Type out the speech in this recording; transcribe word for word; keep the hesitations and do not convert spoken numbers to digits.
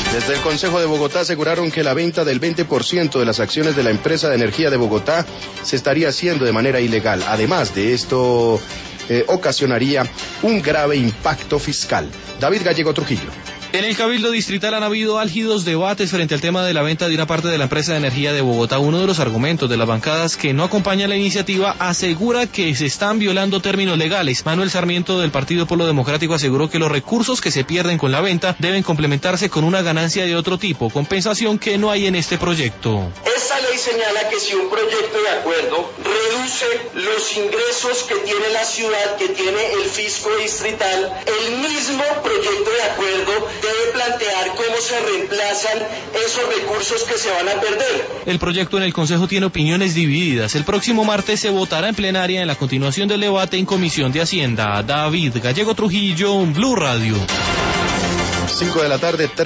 Desde el Consejo de Bogotá aseguraron que la venta del veinte por ciento de las acciones de la empresa de energía de Bogotá se estaría haciendo de manera ilegal. Además de esto, eh, ocasionaría un grave impacto fiscal. David Gallego Trujillo. En el Cabildo Distrital han habido álgidos debates frente al tema de la venta de una parte de la empresa de energía de Bogotá. Uno de los argumentos de las bancadas que no acompañan la iniciativa asegura que se están violando términos legales. Manuel Sarmiento del Partido Polo Democrático aseguró que los recursos que se pierden con la venta deben complementarse con una ganancia de otro tipo, compensación que no hay en este proyecto. Esta ley señala que si un proyecto de acuerdo reduce los ingresos que tiene la ciudad, que tiene el fisco distrital, el mismo proyecto de acuerdo debe plantear cómo se reemplazan esos recursos que se van a perder. El proyecto en el Consejo tiene opiniones divididas. El próximo martes se votará en plenaria en la continuación del debate en Comisión de Hacienda. David Gallego Trujillo, Blue Radio. cinco de la tarde.